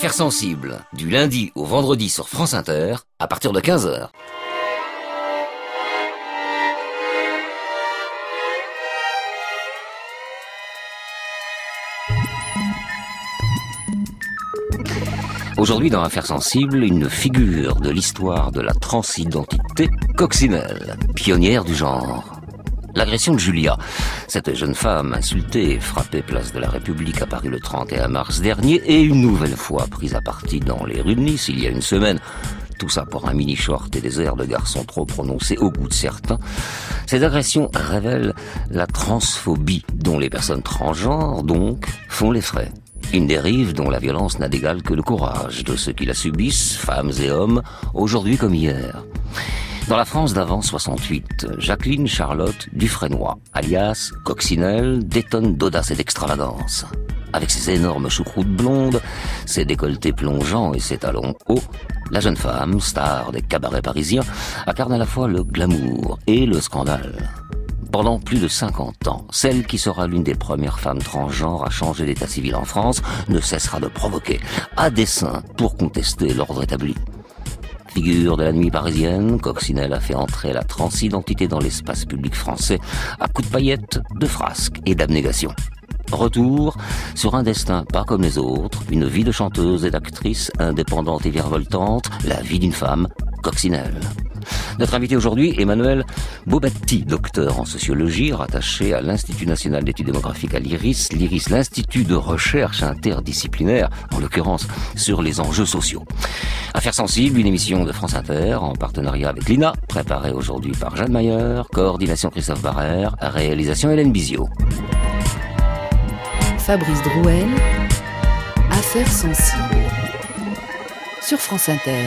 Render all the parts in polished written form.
Affaires sensibles, du lundi au vendredi sur France Inter, à partir de 15h. Aujourd'hui dans Affaires sensibles, une figure de l'histoire de la transidentité, Coccinelle, pionnière du genre. L'agression de Julia, cette jeune femme insultée et frappée place de la République apparue le 31 mars dernier et une nouvelle fois prise à partie dans les rues de Nice il y a une semaine. Tout ça pour un mini-short et des airs de garçon trop prononcés au goût de certains. Ces agressions révèlent la transphobie dont les personnes transgenres, donc, font les frais. Une dérive dont la violence n'a d'égal que le courage de ceux qui la subissent, femmes et hommes, aujourd'hui comme hier. Dans la France d'avant 68, Jacqueline Charlotte Dufresnoy, alias Coccinelle, détonne d'audace et d'extravagance. Avec ses énormes choucroutes blondes, ses décolletés plongeants et ses talons hauts, la jeune femme, star des cabarets parisiens, incarne à la fois le glamour et le scandale. Pendant plus de 50 ans, celle qui sera l'une des premières femmes transgenres à changer d'état civil en France ne cessera de provoquer, à dessein, pour contester l'ordre établi. Figure de la nuit parisienne, Coccinelle a fait entrer la transidentité dans l'espace public français à coups de paillettes, de frasques et d'abnégation. Retour sur un destin pas comme les autres, une vie de chanteuse et d'actrice indépendante et virevoltante, la vie d'une femme, Coccinelle. Notre invité aujourd'hui, Emmanuel Bobatti, docteur en sociologie, rattaché à l'Institut national d'études démographiques à l'IRIS, l'Institut de recherche interdisciplinaire, en l'occurrence sur les enjeux sociaux. Affaires sensibles, une émission de France Inter en partenariat avec l'INA, préparée aujourd'hui par Jeanne Mayer, coordination Christophe Barrère, réalisation Hélène Bizio. Fabrice Drouel, Affaires sensibles, sur France Inter.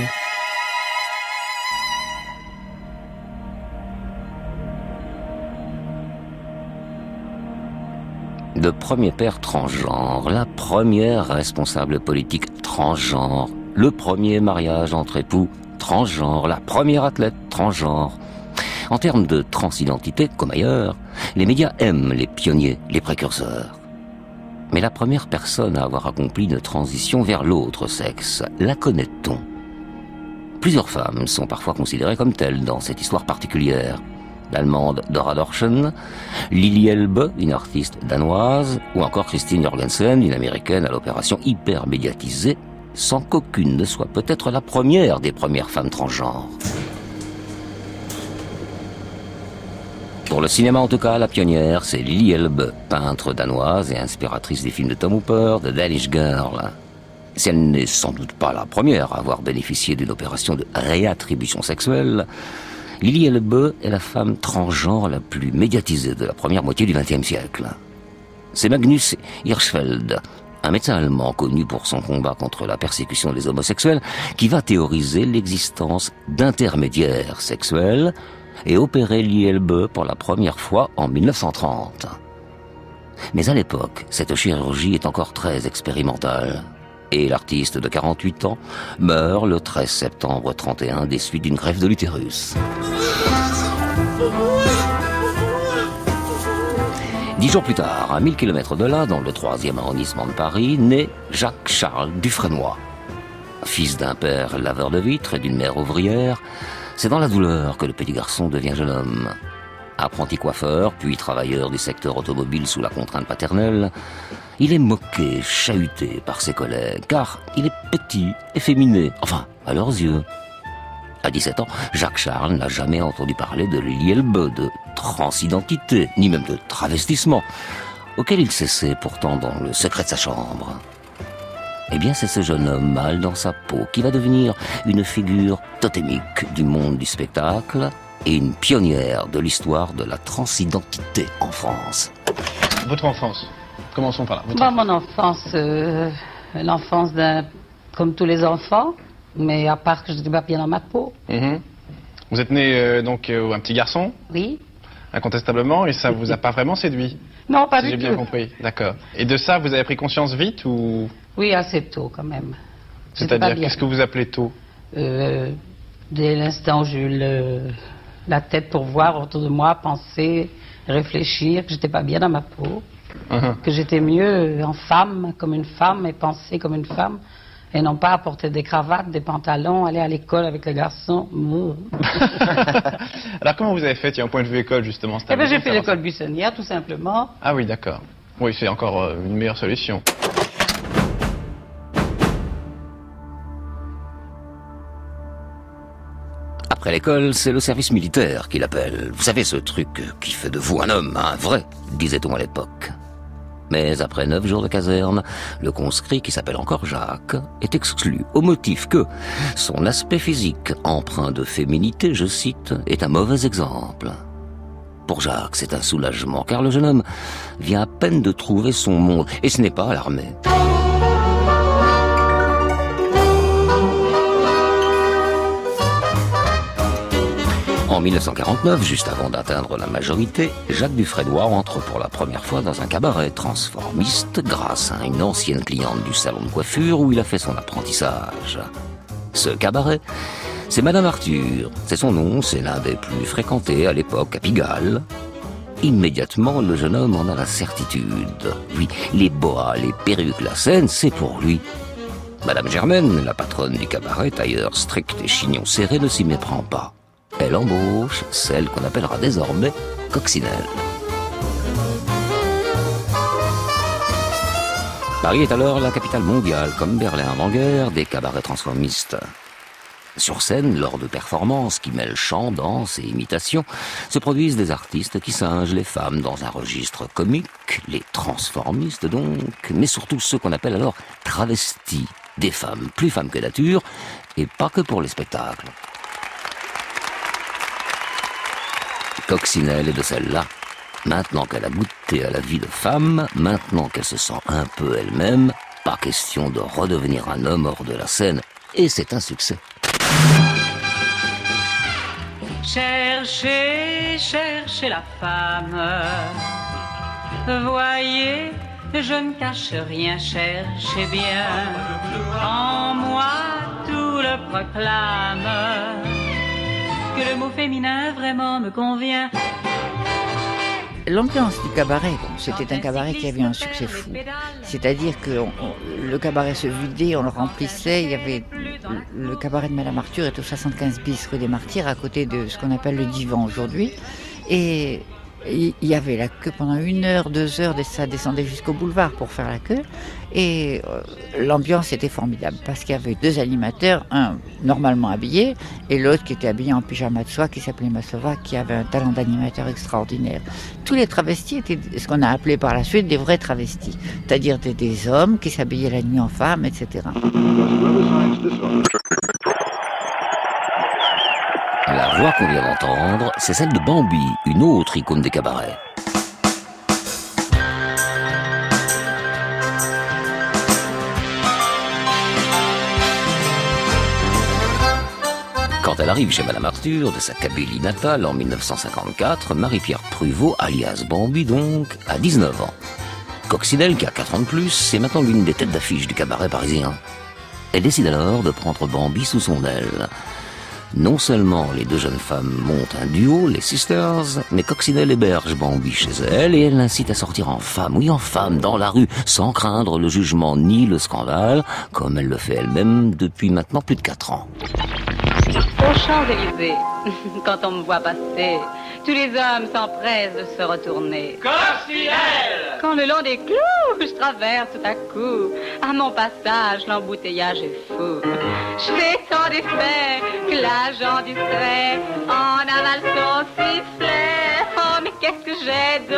Le premier père transgenre, la première responsable politique transgenre, le premier mariage entre époux transgenre, la première athlète transgenre. En termes de transidentité, comme ailleurs, les médias aiment les pionniers, les précurseurs. Mais la première personne à avoir accompli une transition vers l'autre sexe, la connaît-on ? Plusieurs femmes sont parfois considérées comme telles dans cette histoire particulière. L'allemande Dora Dorschen, Lili Elbe, une artiste danoise, ou encore Christine Jorgensen, une américaine à l'opération hyper médiatisée, sans qu'aucune ne soit peut-être la première des premières femmes transgenres. Pour le cinéma en tout cas, la pionnière, c'est Lili Elbe, peintre danoise et inspiratrice des films de Tom Hooper, The Danish Girl. Si elle n'est sans doute pas la première à avoir bénéficié d'une opération de réattribution sexuelle, Lili Elbe est la femme transgenre la plus médiatisée de la première moitié du XXe siècle. C'est Magnus Hirschfeld, un médecin allemand connu pour son combat contre la persécution des homosexuels, qui va théoriser l'existence d'intermédiaires sexuels et opérer Lili Elbe pour la première fois en 1930. Mais à l'époque, cette chirurgie est encore très expérimentale. Et l'artiste de 48 ans meurt le 13 septembre 31 des suites d'une greffe de l'utérus. 10 jours plus tard, à 1000 km de là, dans le 3e arrondissement de Paris, naît Jacques-Charles Dufresnoy. Fils d'un père laveur de vitres et d'une mère ouvrière, c'est dans la douleur que le petit garçon devient jeune homme. Apprenti coiffeur, puis travailleur du secteur automobile sous la contrainte paternelle, il est moqué, chahuté par ses collègues, car il est petit, efféminé, enfin, à leurs yeux. À 17 ans, Jacques-Charles n'a jamais entendu parler de Lili Elbe, de transidentité, ni même de travestissement, auquel il s'essaie pourtant dans le secret de sa chambre. Eh bien, c'est ce jeune homme mal dans sa peau qui va devenir une figure totémique du monde du spectacle et une pionnière de l'histoire de la transidentité en France. Votre enfance, commençons par là. Mon enfance, l'enfance comme tous les enfants, mais à part que je n'étais pas bien dans ma peau. Mmh. Vous êtes né donc un petit garçon ? Oui. Incontestablement, et ça vous a pas vraiment séduit ? Non, pas si du j'ai tout. bien compris, d'accord. Et de ça, vous avez pris conscience vite ou ? Oui, assez tôt quand même. C'est-à-dire, qu'est-ce que vous appelez tôt ? Dès l'instant où j'ai eu la tête pour voir autour de moi, penser, réfléchir, que j'étais pas bien dans ma peau, que j'étais mieux en femme, comme une femme, et penser comme une femme, Et non pas porter des cravates, des pantalons, aller à l'école avec les garçons. Alors comment vous avez fait, un point de vue école justement? Eh bien j'ai fait l'école buissonnière tout simplement. Ah oui, d'accord. Oui, c'est encore une meilleure solution. Après l'école, c'est le service militaire qu'il appelle. Vous savez, ce truc qui fait de vous un homme, un vrai, disait-on à l'époque. Mais après 9 jours de caserne, le conscrit, qui s'appelle encore Jacques, est exclu au motif que son aspect physique, empreint de féminité, je cite, est un mauvais exemple. Pour Jacques, c'est un soulagement, car le jeune homme vient à peine de trouver son monde, et ce n'est pas à l'armée. En 1949, juste avant d'atteindre la majorité, Jacques Dufrédoy entre pour la première fois dans un cabaret transformiste grâce à une ancienne cliente du salon de coiffure où il a fait son apprentissage. Ce cabaret, c'est Madame Arthur. C'est son nom, c'est l'un des plus fréquentés à l'époque à Pigalle. Immédiatement, le jeune homme en a la certitude. Oui, les boas, les perruques, la scène, c'est pour lui. Madame Germaine, la patronne du cabaret, tailleur strict et chignon serré, ne s'y méprend pas. Elle embauche celle qu'on appellera désormais Coccinelle. Paris est alors la capitale mondiale, comme Berlin avant-guerre, des cabarets transformistes. Sur scène, lors de performances qui mêlent chant, danse et imitation, se produisent des artistes qui singent les femmes dans un registre comique, les transformistes donc, mais surtout ceux qu'on appelle alors travestis, des femmes plus femmes que nature, et pas que pour les spectacles. Coccinelle est de celle-là. Maintenant qu'elle a goûté à la vie de femme, maintenant qu'elle se sent un peu elle-même, pas question de redevenir un homme hors de la scène. Et c'est un succès. Cherchez, cherchez la femme. Voyez, je ne cache rien, cherchez bien. En moi, tout le proclame. Que le mot féminin vraiment me convient. L'ambiance du cabaret, c'était un cabaret qui avait un succès fou. C'est-à-dire que le cabaret se vidait, on le remplissait. Il y avait le cabaret de Madame Arthur est au 75 bis rue des Martyrs, à côté de ce qu'on appelle le Divan aujourd'hui. Et il y avait la queue pendant 1 heure, 2 heures, ça descendait jusqu'au boulevard pour faire la queue. Et l'ambiance était formidable parce qu'il y avait 2 animateurs, un normalement habillé et l'autre qui était habillé en pyjama de soie qui s'appelait Massova, qui avait un talent d'animateur extraordinaire. Tous les travestis étaient ce qu'on a appelé par la suite des vrais travestis, c'est-à-dire des hommes qui s'habillaient la nuit en femmes, etc. La voix qu'on vient d'entendre, c'est celle de Bambi, une autre icône des cabarets. Quand elle arrive chez Madame Arthur, de sa Kabylie natale en 1954, Marie-Pierre Pruvot, alias Bambi donc, a 19 ans. Coccinelle, qui a 4 ans de plus, c'est maintenant l'une des têtes d'affiche du cabaret parisien. Elle décide alors de prendre Bambi sous son aile. Non seulement les 2 jeunes femmes montent un duo, les Sisters, mais Coccinelle héberge Bambi chez elle et elle l'incite à sortir en femme, oui en femme, dans la rue, sans craindre le jugement ni le scandale, comme elle le fait elle-même depuis maintenant plus de 4 ans. Aux Champs-Élysées, quand on me voit passer, tous les hommes s'empressent de se retourner. Coccinelle! Quand le long des clous, je traverse tout à coup, à mon passage, l'embouteillage est fou. Je fais tant d'effets que l'agent distrait en avale son sifflet. Oh, mais qu'est-ce que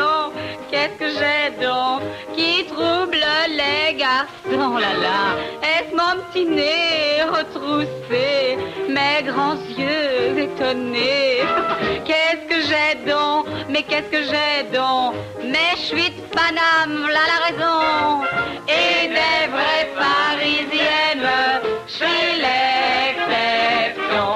j'ai donc, qui trouble les garçons, là là. Est-ce mon petit nez retroussé, mes grands yeux étonnés? Qu'est-ce que j'ai donc, mes chouettes Paname, là la raison. Et des vraies parisiennes, je suis l'exception.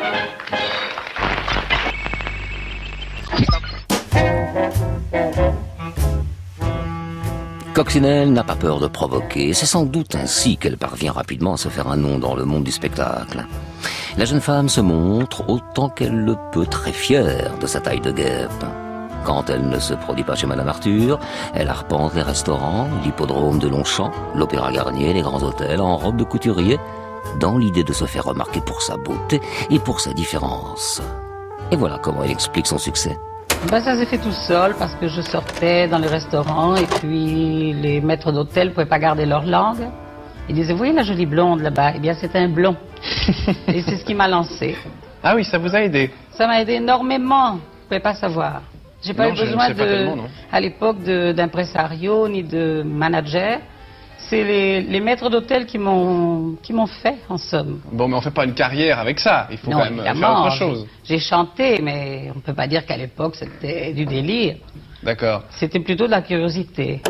Coccinelle n'a pas peur de provoquer, c'est sans doute ainsi qu'elle parvient rapidement à se faire un nom dans le monde du spectacle. La jeune femme se montre autant qu'elle le peut très fière de sa taille de guêpe. Quand elle ne se produit pas chez Madame Arthur, elle arpente les restaurants, l'hippodrome de Longchamp, l'Opéra Garnier, les grands hôtels en robe de couturier, dans l'idée de se faire remarquer pour sa beauté et pour sa différence. Et voilà comment elle explique son succès. Ça s'est fait tout seul parce que je sortais dans les restaurants et puis les maîtres d'hôtel ne pouvaient pas garder leur langue. Ils disaient, vous voyez la jolie blonde là-bas? Eh bien, c'est un blond. Et c'est ce qui m'a lancé. Ah oui, ça vous a aidé? Ça m'a aidé énormément. Vous ne pouvez pas savoir. J'ai pas eu besoin à l'époque d'impresario ni de manager. C'est les maîtres d'hôtel qui m'ont fait, en somme. Bon, mais on ne fait pas une carrière avec ça. Il faut quand même faire autre chose. J'ai chanté, mais on ne peut pas dire qu'à l'époque, c'était du délire. D'accord. C'était plutôt de la curiosité.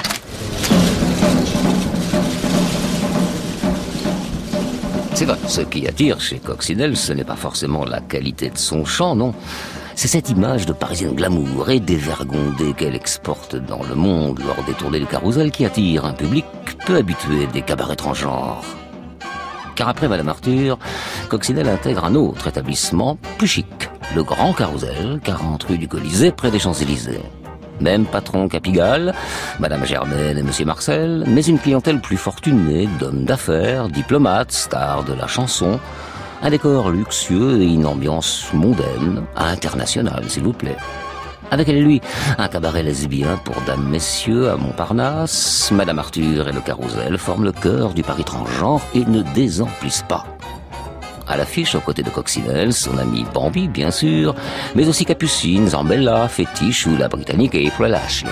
C'est vrai, ce qui attire chez Coccinelle, ce n'est pas forcément la qualité de son chant, non. C'est cette image de parisienne glamour et dévergondée qu'elle exporte dans le monde lors des tournées du Carrousel qui attire un public peu habitué des cabarets transgenres. Car après Madame Arthur, Coccinelle intègre un autre établissement plus chic, le Grand Carrousel, 40 rue du Colisée, près des Champs-Élysées. Même patron qu'à Pigalle, Madame Germaine et Monsieur Marcel, mais une clientèle plus fortunée d'hommes d'affaires, diplomates, stars de la chanson, un décor luxueux et une ambiance mondaine, internationale s'il vous plaît. Avec elle et lui, un cabaret lesbien pour dames messieurs à Montparnasse, Madame Arthur et le Carrousel forment le cœur du Paris transgenre et ne désemplissent pas. À l'affiche, aux côtés de Coccinelle, son ami Bambi, bien sûr, mais aussi Capucine, Zambella, Fétiche ou la Britannique April Ashley.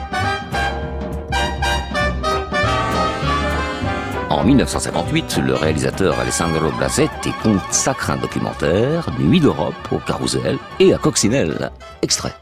En 1958, le réalisateur Alessandro Blasetti consacre un documentaire, Nuit d'Europe, au Carrousel et à Coccinelle. Extrait.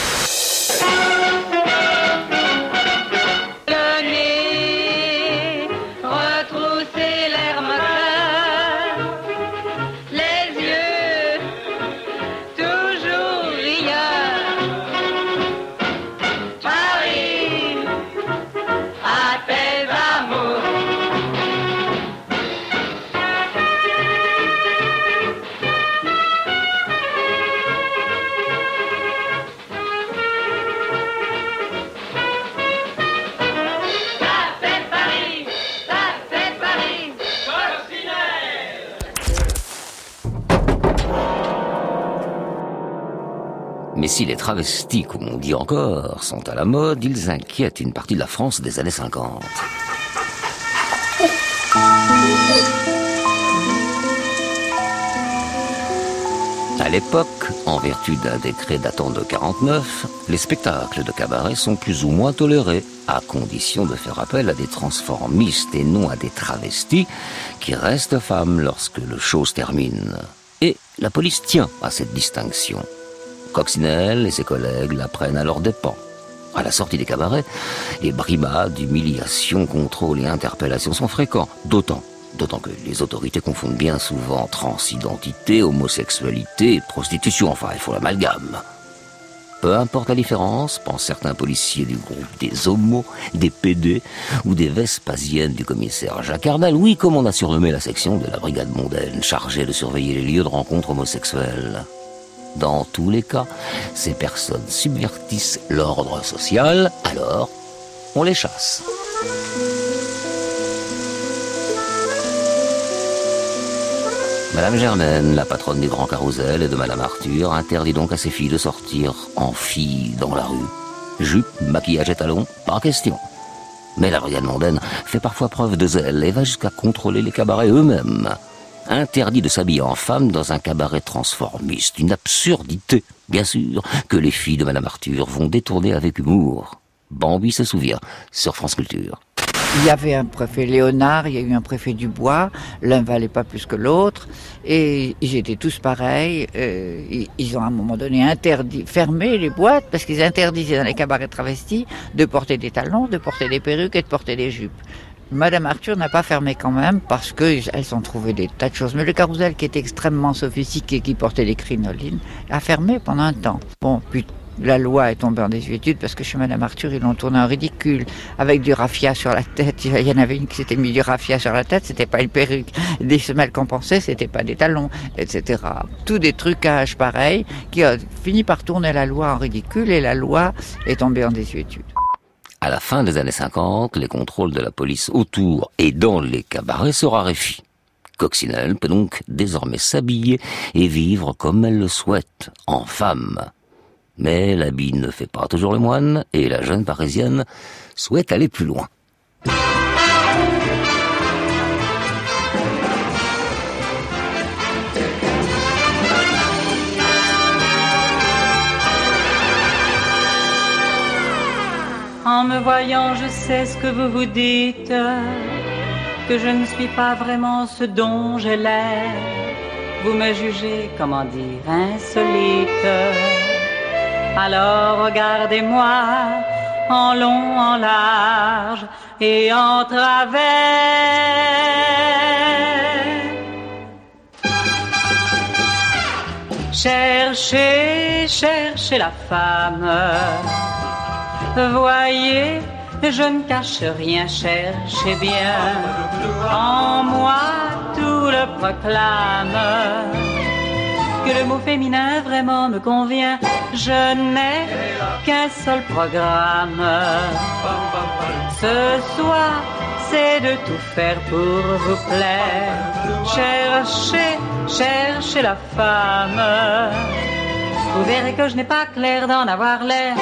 Mais si les travestis, comme on dit encore, sont à la mode, ils inquiètent une partie de la France des années 50. À l'époque, en vertu d'un décret datant de 49, les spectacles de cabaret sont plus ou moins tolérés, à condition de faire appel à des transformistes et non à des travestis qui restent femmes lorsque le show se termine. Et la police tient à cette distinction. Coccinelle et ses collègues la prennent à leurs dépens. À la sortie des cabarets, les brimades, humiliations, contrôles et interpellations sont fréquents, d'autant que les autorités confondent bien souvent transidentité, homosexualité et prostitution, enfin, il faut l'amalgame. Peu importe la différence, pensent certains policiers du groupe des homos, des PD ou des Vespasiennes du commissaire Jacques Ardal, oui, comme on a surnommé la section de la brigade mondaine, chargée de surveiller les lieux de rencontre homosexuels. Dans tous les cas, ces personnes subvertissent l'ordre social, alors on les chasse. Madame Germaine, la patronne du Grand Carrousel et de Madame Arthur, interdit donc à ses filles de sortir en filles dans la rue. Jupe, maquillage et talons, pas question. Mais la brigade mondaine fait parfois preuve de zèle et va jusqu'à contrôler les cabarets eux-mêmes. Interdit de s'habiller en femme dans un cabaret transformiste. Une absurdité, bien sûr, que les filles de Madame Arthur vont détourner avec humour. Bambi se souvient, sur France Culture. Il y avait un préfet Léonard, il y a eu un préfet Dubois, l'un valait pas plus que l'autre, et ils étaient tous pareils. Ils ont à un moment donné fermé les boîtes, parce qu'ils interdisaient dans les cabarets travestis de porter des talons, de porter des perruques et de porter des jupes. Madame Arthur n'a pas fermé quand même, parce qu'elles ont trouvé des tas de choses. Mais le Carrousel, qui était extrêmement sophistiqué, qui portait des crinolines, a fermé pendant un temps. Bon, puis La loi est tombée en désuétude parce que chez Madame Arthur, ils l'ont tourné en ridicule. Avec du raffia sur la tête. Il y en avait une qui s'était mis du raffia sur la tête, c'était pas une perruque. Des semelles qu'on pensait, c'était pas des talons, etc. Tous des trucages pareils qui ont fini par tourner la loi en ridicule et la loi est tombée en désuétude. À la fin des années 50, les contrôles de la police autour et dans les cabarets se raréfient. Coccinelle peut donc désormais s'habiller et vivre comme elle le souhaite, en femme. Mais l'habit ne fait pas toujours le moine, et la jeune Parisienne souhaite aller plus loin. En me voyant, je sais ce que vous vous dites, que je ne suis pas vraiment ce dont j'ai l'air. Vous me jugez, comment dire, insolite. Alors regardez-moi en long, en large et en travers. Cherchez, cherchez la femme. Voyez, je ne cache rien, cherchez bien. En moi, tout le proclame. Que le mot féminin vraiment me convient. Je n'ai qu'un seul programme. Ce soir, c'est de tout faire pour vous plaire. Cherchez, cherchez la femme. Vous verrez que je n'ai pas clair d'en avoir l'air.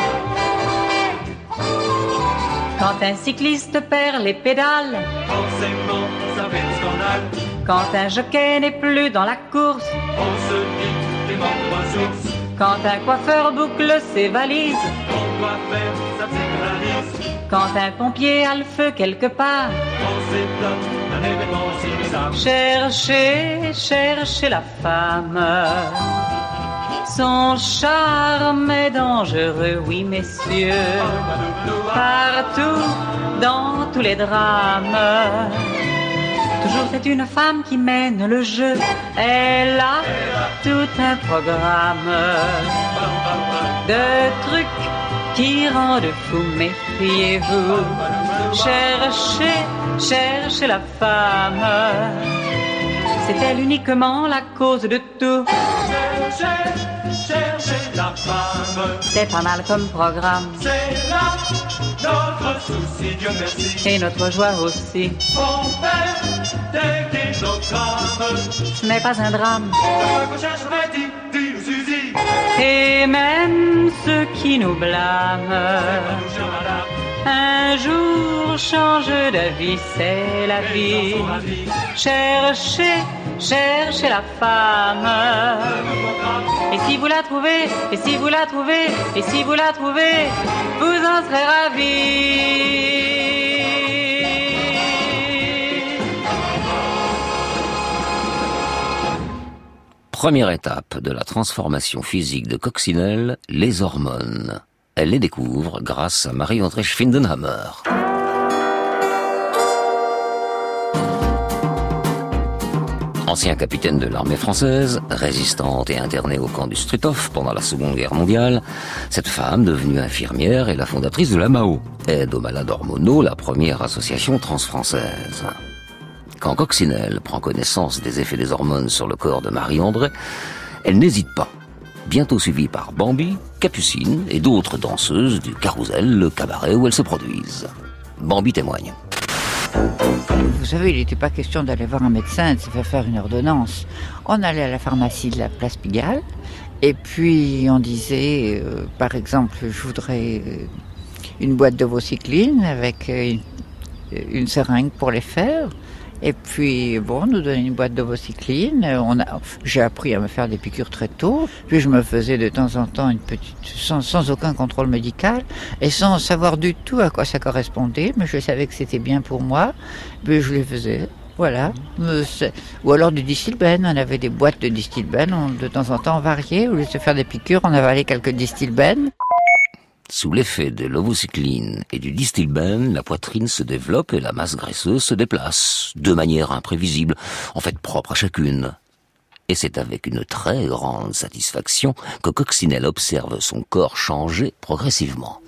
Quand un cycliste perd les pédales, forcément, ça fait un scandale. Quand un jockey n'est plus dans la course, on se dit des membres à source. Quand un coiffeur boucle ses valises, On doit faire sa psychanalyse. quand un pompier a le feu quelque part, On s'étonne d'un événement si bizarre. cherchez, cherchez la femme. Son charme est dangereux, oui messieurs, partout, dans tous les drames. Toujours c'est une femme qui mène le jeu, elle a tout un programme de trucs qui rendent fou, méfiez-vous. Cherchez, cherchez la femme, c'est elle uniquement la cause de tout. Cherchez la femme. C'est pas mal comme programme, C'est là notre souci, Dieu merci. et notre joie aussi. On fait des kilogrammes. Ce n'est pas un drame. Qu'on chercherait, dit nous Suzy. Et même ceux qui nous blâment, Bonjour madame. un jour change d'avis, c'est la vie. Cherchez, cherchez la femme. Et si vous la trouvez, et si vous la trouvez, et si vous la trouvez, vous en serez ravis. Première étape de la transformation physique de Coccinelle, les hormones. Elle les découvre grâce à Marie-André Schwindenhammer. Ancien capitaine de l'armée française, résistante et internée au camp du Struthof pendant la Seconde Guerre mondiale, cette femme, devenue infirmière, est la fondatrice de la MAO, Aide aux malades hormonaux, la première association transfrançaise. Quand Coccinelle prend connaissance des effets des hormones sur le corps de Marie-André, elle n'hésite pas. Bientôt suivie par Bambi, Capucine et d'autres danseuses du Carrousel, le cabaret où elles se produisent. Bambi témoigne. Vous savez, il n'était pas question d'aller voir un médecin et de se faire une ordonnance. On allait à la pharmacie de la place Pigalle et puis on disait, par exemple, je voudrais une boîte de Vocycline avec une seringue pour les faire. Et puis, bon, on nous donnait une boîte de Vocycline. J'ai appris à me faire des piqûres très tôt. Puis je me faisais de temps en temps une petite, sans aucun contrôle médical et sans savoir du tout à quoi ça correspondait. Mais je savais que c'était bien pour moi. Puis je les faisais. Voilà. Ou alors du Distilbène. On avait des boîtes de Distilbène. De temps en temps, on variait. Au lieu de se faire des piqûres, on avalait quelques Distilbène. Sous l'effet de l'ovocycline et du Distilbène, la poitrine se développe et la masse graisseuse se déplace, de manière imprévisible, en fait propre à chacune. Et c'est avec une très grande satisfaction que Coccinelle observe son corps changer progressivement.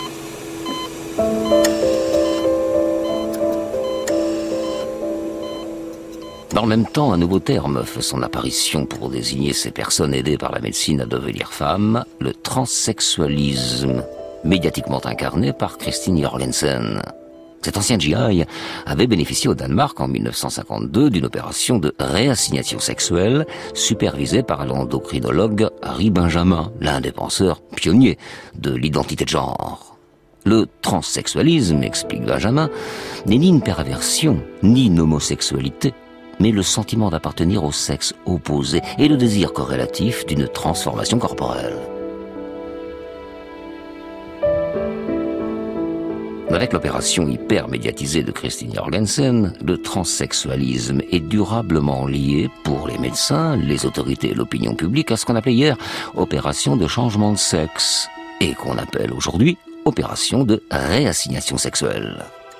Dans le même temps, un nouveau terme fait son apparition pour désigner ces personnes aidées par la médecine à devenir femmes, le transsexualisme, médiatiquement incarné par Christine Jorgensen. Cet ancien GI avait bénéficié au Danemark en 1952 d'une opération de réassignation sexuelle supervisée par l'endocrinologue Harry Benjamin, l'un des penseurs pionniers de l'identité de genre. Le transsexualisme, explique Benjamin, n'est ni une perversion, ni une homosexualité, mais le sentiment d'appartenir au sexe opposé et le désir corrélatif d'une transformation corporelle. Avec l'opération hyper médiatisée de Christine Jorgensen, le transsexualisme est durablement lié pour les médecins, les autorités et l'opinion publique à ce qu'on appelait hier opération de changement de sexe et qu'on appelle aujourd'hui opération de réassignation sexuelle.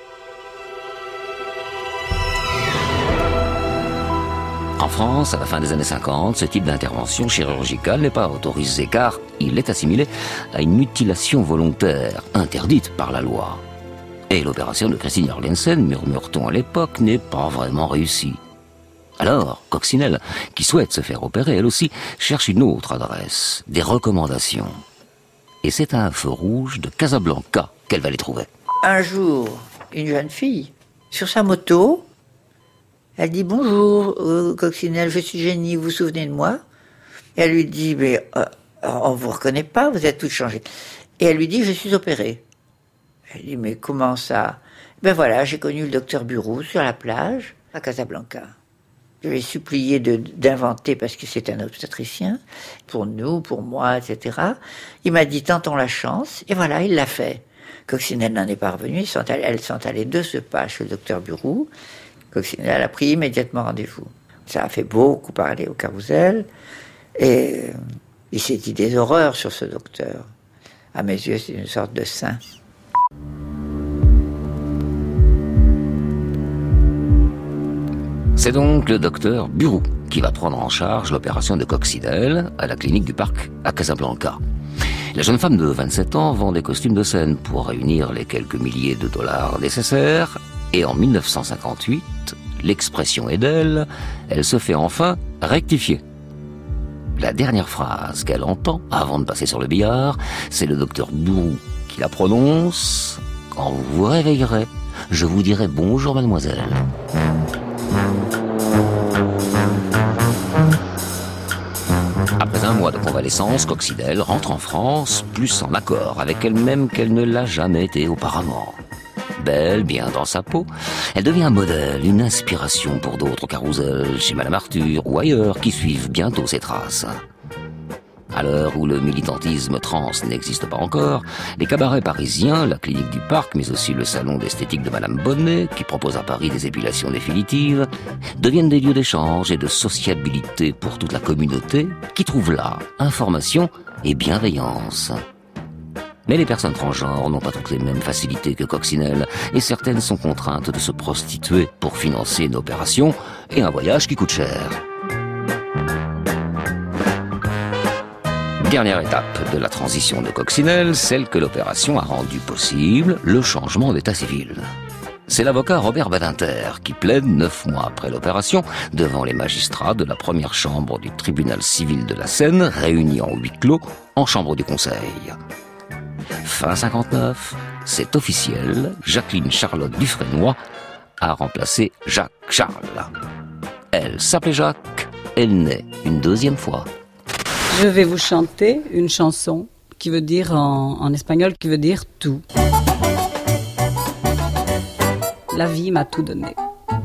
En France, à la fin des années 50, ce type d'intervention chirurgicale n'est pas autorisé car il est assimilé à une mutilation volontaire, interdite par la loi. Et l'opération de Christine Jorgensen, murmure-t-on à l'époque, n'est pas vraiment réussie. Alors, Coccinelle, qui souhaite se faire opérer, elle aussi, cherche une autre adresse, des recommandations. Et c'est à un feu rouge de Casablanca qu'elle va les trouver. Un jour, une jeune fille, sur sa moto, elle dit « Bonjour, Coccinelle, je suis Jenny, vous vous souvenez de moi ?» Et elle lui dit « Mais on ne vous reconnaît pas, vous êtes toute changée. » Et elle lui dit « Je suis opérée. » Elle dit « Mais comment ça ?» Ben voilà, j'ai connu le docteur Bureau sur la plage, à Casablanca. Je lui ai supplié d'inventer, parce que c'est un obstétricien, pour nous, pour moi, etc. Il m'a dit « Tentons la chance », et voilà, il l'a fait. Coccinelle n'en est pas revenue, elles sont allées de ce pas chez le docteur Bureau. Coccinelle a pris immédiatement rendez-vous. Ça a fait beaucoup parler au Carrousel, et il s'est dit des horreurs sur ce docteur. À mes yeux, c'est une sorte de saint. C'est donc le docteur Bureau qui va prendre en charge l'opération de Coccinelle à la clinique du Parc à Casablanca. La jeune femme de 27 ans vend des costumes de scène pour réunir les quelques milliers de dollars nécessaires. Et en 1958, l'expression est d'elle, elle se fait enfin rectifier. La dernière phrase qu'elle entend, avant de passer sur le billard, c'est le docteur Bureau qui la prononce. « Quand vous vous réveillerez, je vous dirai bonjour mademoiselle. » Après un mois de convalescence, Coccinelle rentre en France, plus en accord avec elle-même qu'elle ne l'a jamais été auparavant. Belle, bien dans sa peau, elle devient un modèle, une inspiration pour d'autres au Carrousel, chez Madame Arthur ou ailleurs, qui suivent bientôt ses traces. À l'heure où le militantisme trans n'existe pas encore, les cabarets parisiens, la clinique du Parc, mais aussi le salon d'esthétique de Madame Bonnet, qui propose à Paris des épilations définitives, deviennent des lieux d'échange et de sociabilité pour toute la communauté, qui trouve là information et bienveillance. Mais les personnes transgenres n'ont pas toutes les mêmes facilités que Coccinelle, et certaines sont contraintes de se prostituer pour financer une opération et un voyage qui coûte cher. Dernière étape de la transition de Coccinelle, celle que l'opération a rendue possible, le changement d'état civil. C'est l'avocat Robert Badinter qui plaide 9 mois après l'opération devant les magistrats de la première chambre du tribunal civil de la Seine, réunis en huis clos en chambre du conseil. Fin 59, c'est officiel, Jacqueline Charlotte Dufresnoy a remplacé Jacques Charles. Elle s'appelait Jacques, elle naît une deuxième fois. Je vais vous chanter une chanson qui veut dire en espagnol, qui veut dire tout. La vie m'a tout donné.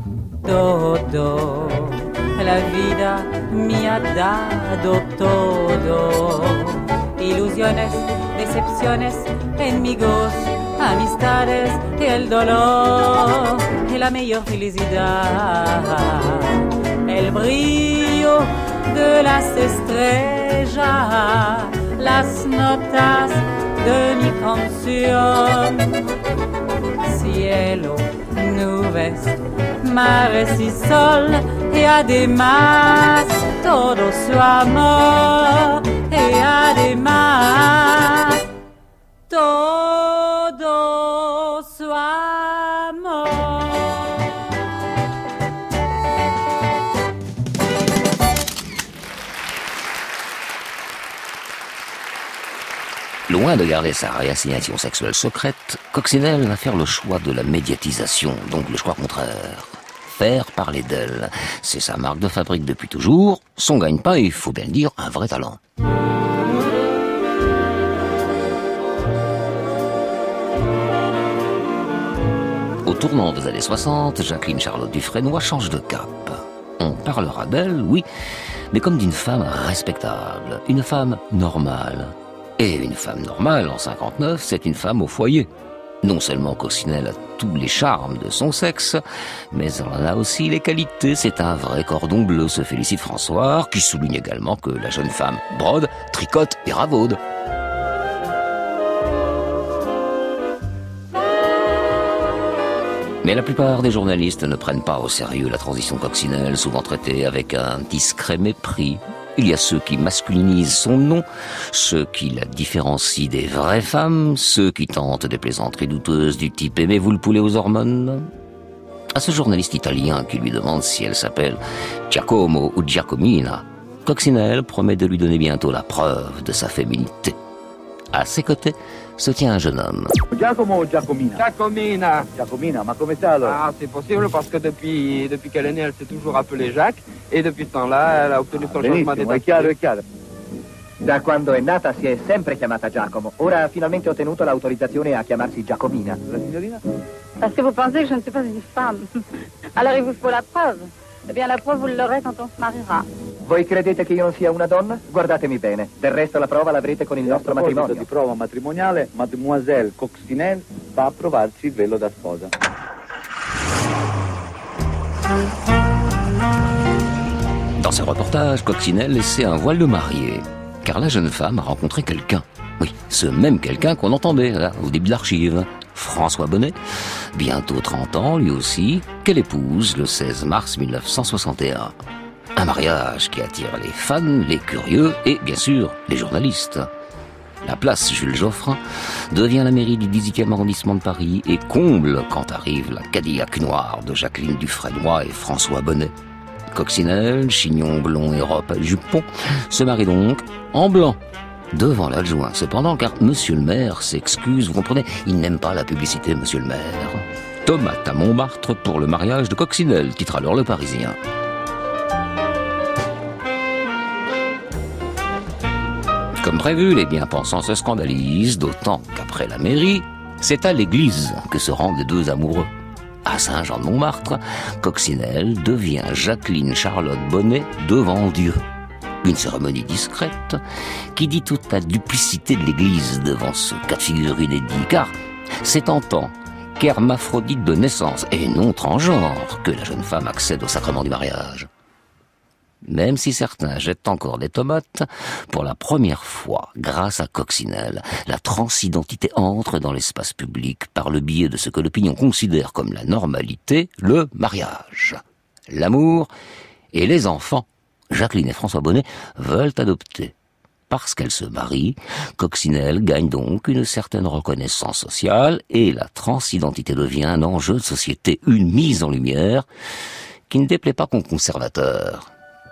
Todo, la vida me ha dado todo. Ilusiones, decepciones, enamigos, amistades y el dolor. Y la meilleure felicidad, el brillo de las estrellas, las notas de mi canción. Cielo, nubes, mare si sol y además todo su amor y además todo su amor. Loin de garder sa réassignation sexuelle secrète, Coccinelle va faire le choix de la médiatisation, donc le choix contraire. Faire parler d'elle. C'est sa marque de fabrique depuis toujours, son gagne-pain et, il faut bien le dire, un vrai talent. Au tournant des années 60, Jacqueline Charlotte Dufresnoy change de cap. On parlera d'elle, oui, mais comme d'une femme respectable, une femme normale. Et une femme normale, en 59, c'est une femme au foyer. Non seulement Coccinelle a tous les charmes de son sexe, mais elle en a aussi les qualités. C'est un vrai cordon bleu, se félicite François, qui souligne également que la jeune femme brode, tricote et ravaude. Mais la plupart des journalistes ne prennent pas au sérieux la transition Coccinelle, souvent traitée avec un discret mépris. Il y a ceux qui masculinisent son nom, ceux qui la différencient des vraies femmes, ceux qui tentent des plaisanteries douteuses du type « Aimez-vous le poulet aux hormones ?» À ce journaliste italien qui lui demande si elle s'appelle Giacomo ou Giacomina, Coccinelle promet de lui donner bientôt la preuve de sa féminité. À ses côtés se tient un jeune homme. Giacomo ou Giacomina? Giacomina. Giacomina, ma come ça alors? Ah, c'est possible parce que depuis qu'elle est née, elle s'est toujours appelée Jacques. Et depuis ce temps-là, elle a obtenu son changement d'identité. È chiaro, è chiaro. Da quando è nata si è sempre chiamata Giacomo. Ora finalmente ha ottenuto l'autorizzazione a chiamarsi Giacomina. La signorina? Parce que vous pensez que je ne suis pas une femme. Alors il vous faut la preuve. Eh bien la preuve vous l'aurez quand on se mariera. Voi credete che io non sia una donna? Guardatemi bene. Del resto la prova l'avrete con il nostro matrimonio. Di prova matrimoniale, Mademoiselle Coccinelle va a provarci il velo da sposa. Dans ce reportage, Coccinelle laissait un voile de mariée, car la jeune femme a rencontré quelqu'un. Oui, ce même quelqu'un qu'on entendait là, au début de l'archive. François Bonnet, bientôt 30 ans, lui aussi, qu'elle épouse le 16 mars 1961. Un mariage qui attire les fans, les curieux et, bien sûr, les journalistes. La place Jules Joffrin devient la mairie du 18e arrondissement de Paris et comble quand arrive la Cadillac noire de Jacqueline Dufresnoy et François Bonnet. Coccinelle, chignon blond et robe à jupon, se marie donc en blanc. Devant l'adjoint, cependant, car monsieur le maire s'excuse, vous comprenez, il n'aime pas la publicité, monsieur le maire. Tomate à Montmartre pour le mariage de Coccinelle, titre alors le Parisien. Comme prévu, les bien-pensants se scandalisent, d'autant qu'après la mairie, c'est à l'église que se rendent les deux amoureux. À Saint-Jean-de-Montmartre, Coccinelle devient Jacqueline Charlotte Bonnet devant Dieu. Une cérémonie discrète qui dit toute la duplicité de l'église devant ce cas de figure inédit, car c'est en tant qu'hermaphrodite de naissance et non transgenre que la jeune femme accède au sacrement du mariage. Même si certains jettent encore des tomates, pour la première fois, grâce à Coccinelle, la transidentité entre dans l'espace public par le biais de ce que l'opinion considère comme la normalité, le mariage. L'amour et les enfants, Jacqueline et François Bonnet veulent adopter. Parce qu'elles se marient, Coccinelle gagne donc une certaine reconnaissance sociale et la transidentité devient un enjeu de société, une mise en lumière qui ne déplaît pas qu'aux conservateurs.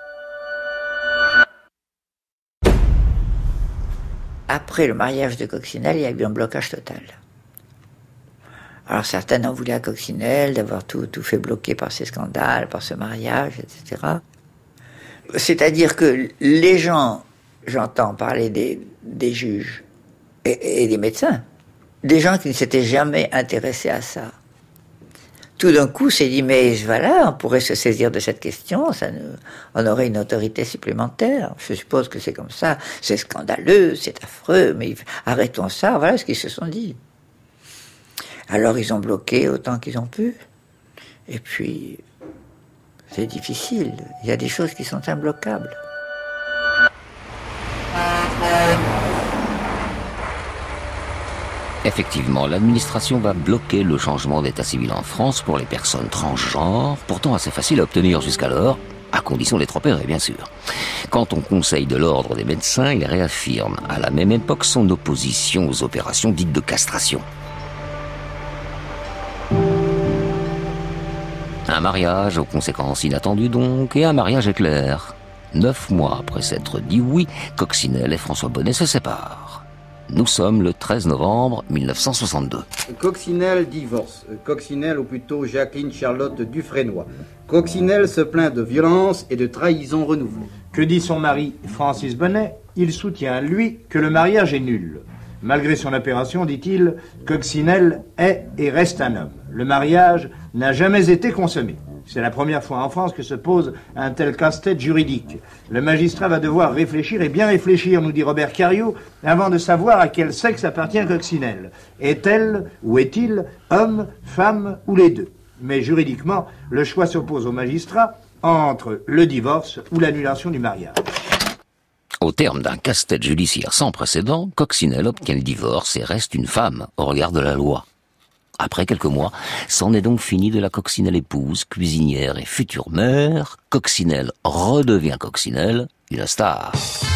Après le mariage de Coccinelle, il y a eu un blocage total. Alors certains en voulaient à Coccinelle d'avoir tout fait bloquer par ces scandales, par ce mariage, etc. C'est-à-dire que les gens, j'entends parler des juges et des médecins, des gens qui ne s'étaient jamais intéressés à ça. Tout d'un coup, s'est dit, mais voilà, on pourrait se saisir de cette question, on aurait une autorité supplémentaire. Je suppose que c'est comme ça, c'est scandaleux, c'est affreux, mais arrêtons ça, voilà ce qu'ils se sont dit. Alors ils ont bloqué autant qu'ils ont pu, et puis c'est difficile, il y a des choses qui sont imbloquables. Effectivement, l'administration va bloquer le changement d'état civil en France pour les personnes transgenres, pourtant assez facile à obtenir jusqu'alors, à condition d'être opéré, bien sûr. Quant au Conseil de l'Ordre des médecins, il réaffirme à la même époque son opposition aux opérations dites de castration. Un mariage aux conséquences inattendues donc, et un mariage éclair. 9 mois après s'être dit oui, Coccinelle et François Bonnet se séparent. Nous sommes le 13 novembre 1962. Coccinelle divorce. Coccinelle, ou plutôt Jacqueline Charlotte Dufresnoy. Coccinelle se plaint de violence et de trahison renouvelée. Que dit son mari, Francis Bonnet? Il soutient, lui, que le mariage est nul. Malgré son opération, dit-il, Coccinelle est et reste un homme. Le mariage n'a jamais été consommé. C'est la première fois en France que se pose un tel casse-tête juridique. Le magistrat va devoir réfléchir, et bien réfléchir, nous dit Robert Cariou, avant de savoir à quel sexe appartient Coccinelle. Est-elle, ou est-il, homme, femme, ou les deux? Mais juridiquement, le choix s'oppose au magistrat entre le divorce ou l'annulation du mariage. Au terme d'un casse-tête judiciaire sans précédent, Coccinelle obtient le divorce et reste une femme au regard de la loi. Après quelques mois, c'en est donc fini de la Coccinelle épouse, cuisinière et future mère. Coccinelle redevient Coccinelle, une star.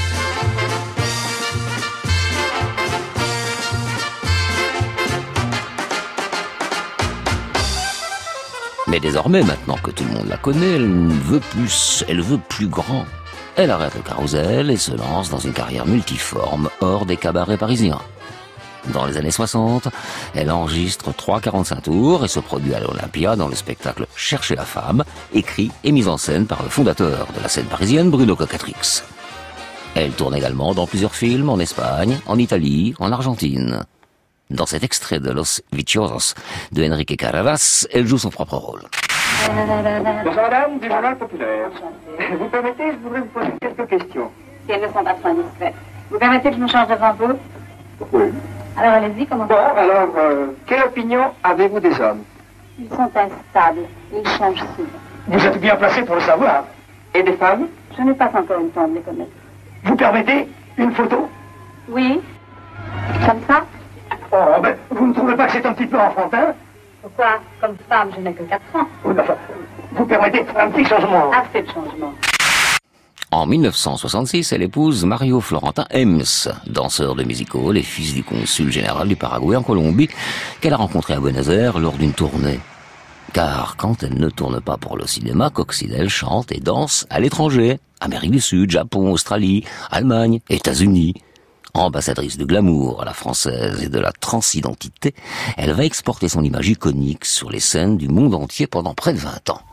Mais désormais, maintenant que tout le monde la connaît, elle veut plus grand. Elle arrête le carrousel et se lance dans une carrière multiforme hors des cabarets parisiens. Dans les années 60, elle enregistre 3,45 tours et se produit à l'Olympia dans le spectacle Chercher la femme, écrit et mis en scène par le fondateur de la scène parisienne, Bruno Cocatrix. Elle tourne également dans plusieurs films en Espagne, en Italie, en Argentine. Dans cet extrait de Los Viciosos de Enrique Caravas, elle joue son propre rôle. Bonjour madame, du journal populaire. Vous permettez, je voudrais vous poser quelques questions. Si elles ne sont pas trop indiscrètes. Vous permettez que je me change devant vous? Oui. Alors allez-y, comment... Bon, alors, quelle opinion avez-vous des hommes? Ils sont instables, ils changent souvent. Vous êtes bien placé pour le savoir. Et des femmes? Je n'ai pas encore eu le temps de les connaître. Vous permettez une photo? Oui. Comme ça? Oh, ben, vous ne trouvez pas que c'est un petit peu enfantin? Pourquoi? Comme femme, je n'ai que 4 ans. Oui, enfin, vous permettez un petit changement? Assez de changement. En 1966, elle épouse Mario Florentin Ems, danseur de music hall et fils du consul général du Paraguay en Colombie, qu'elle a rencontré à Buenos Aires lors d'une tournée. Car quand elle ne tourne pas pour le cinéma, Coccinelle chante et danse à l'étranger, Amérique du Sud, Japon, Australie, Allemagne, États-Unis. Ambassadrice du glamour à la française et de la transidentité, elle va exporter son image iconique sur les scènes du monde entier pendant près de 20 ans.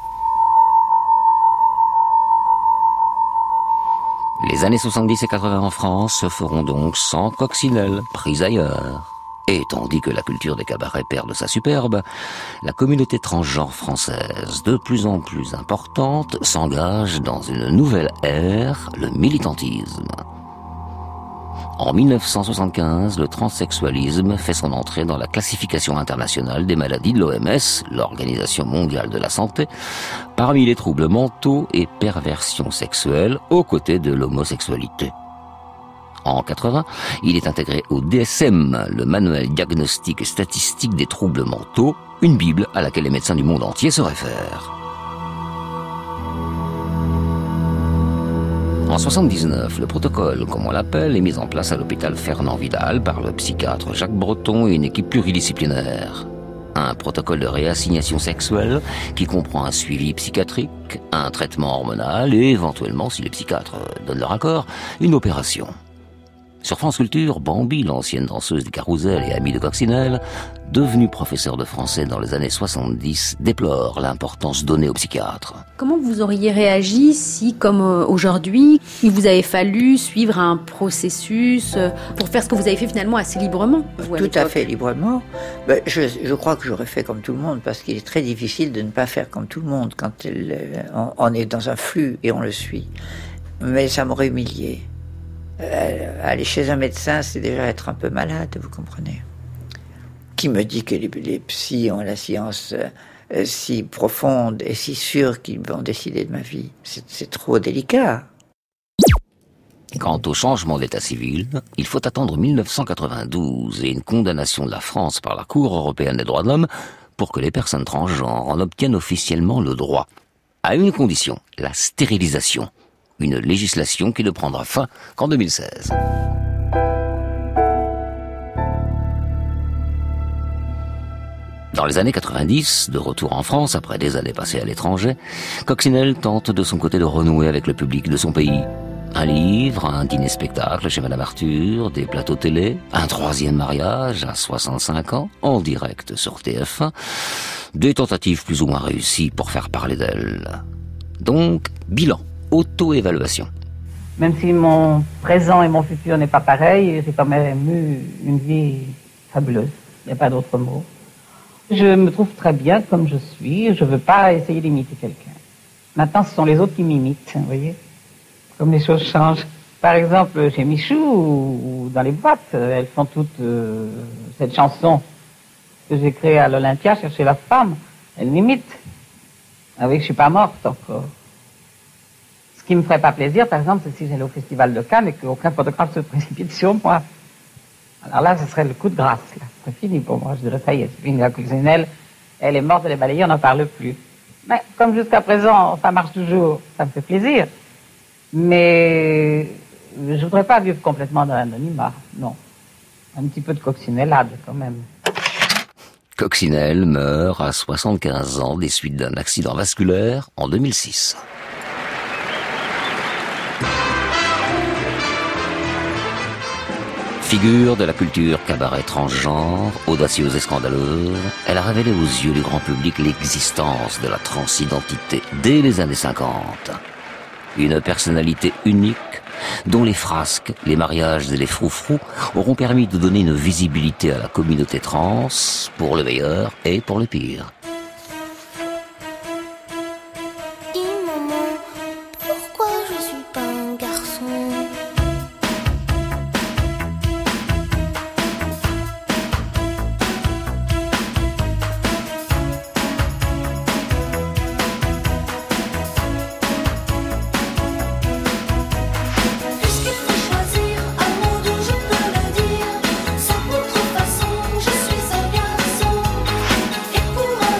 Les années 70 et 80 en France se feront donc sans Coccinelle, prise ailleurs. Et tandis que la culture des cabarets perd de sa superbe, la communauté transgenre française, de plus en plus importante, s'engage dans une nouvelle ère, le militantisme. En 1975, le transsexualisme fait son entrée dans la classification internationale des maladies de l'OMS, l'Organisation mondiale de la santé, parmi les troubles mentaux et perversions sexuelles aux côtés de l'homosexualité. En 80, il est intégré au DSM, le manuel diagnostique et statistique des troubles mentaux, une bible à laquelle les médecins du monde entier se réfèrent. En 79, le protocole, comme on l'appelle, est mis en place à l'hôpital Fernand Vidal par le psychiatre Jacques Breton et une équipe pluridisciplinaire. Un protocole de réassignation sexuelle qui comprend un suivi psychiatrique, un traitement hormonal et éventuellement, si les psychiatres donnent leur accord, une opération. Sur France Culture, Bambi, l'ancienne danseuse du Carrousel et amie de Coccinelle, devenue professeure de français dans les années 70, déplore l'importance donnée aux psychiatres. Comment vous auriez réagi si, comme aujourd'hui, il vous avait fallu suivre un processus pour faire ce que vous avez fait finalement assez librement? Tout à fait librement. Je crois que j'aurais fait comme tout le monde, parce qu'il est très difficile de ne pas faire comme tout le monde quand on est dans un flux et on le suit. Mais ça m'aurait humilié. Aller chez un médecin, c'est déjà être un peu malade, vous comprenez. Qui me dit que les psys ont la science si profonde et si sûre qu'ils vont décider de ma vie? C'est trop délicat. Quant au changement d'état civil, il faut attendre 1992 et une condamnation de la France par la Cour européenne des droits de l'homme pour que les personnes transgenres en obtiennent officiellement le droit. À une condition, la stérilisation. Une législation qui ne prendra fin qu'en 2016. Dans les années 90, de retour en France après des années passées à l'étranger, Coccinelle tente de son côté de renouer avec le public de son pays. Un livre, un dîner-spectacle chez Madame Arthur, des plateaux télé, un 3e mariage à 65 ans, en direct sur TF1, des tentatives plus ou moins réussies pour faire parler d'elle. Donc, bilan, auto-évaluation. Même si mon présent et mon futur n'est pas pareil, j'ai quand même eu une vie fabuleuse. Il n'y a pas d'autre mot. Je me trouve très bien comme je suis. Je ne veux pas essayer d'imiter quelqu'un. Maintenant, ce sont les autres qui m'imitent, vous voyez, comme les choses changent. Par exemple, chez Michou ou dans les boîtes, elles font toutes cette chanson que j'ai créée à l'Olympia, Chercher la femme. Elles m'imitent. Ah oui, je suis pas morte encore. Ce qui me ferait pas plaisir, par exemple, c'est si j'allais au Festival de Cannes et qu'aucun photographe se précipite sur moi. Alors là, ce serait le coup de grâce. Là. C'est fini pour moi. Je dirais, ça y est, c'est fini. La Coccinelle, elle est morte, elle est balayée, on n'en parle plus. Mais comme jusqu'à présent, ça marche toujours, ça me fait plaisir. Mais je voudrais pas vivre complètement dans l'anonymat, non. Un petit peu de coccinellade, quand même. Coccinelle meurt à 75 ans des suites d'un accident vasculaire en 2006. Figure de la culture cabaret transgenre, audacieuse et scandaleuse, elle a révélé aux yeux du grand public l'existence de la transidentité dès les années 50. Une personnalité unique dont les frasques, les mariages et les froufrous auront permis de donner une visibilité à la communauté trans, pour le meilleur et pour le pire. Sans contrefaçon, je suis un garçon. Et pour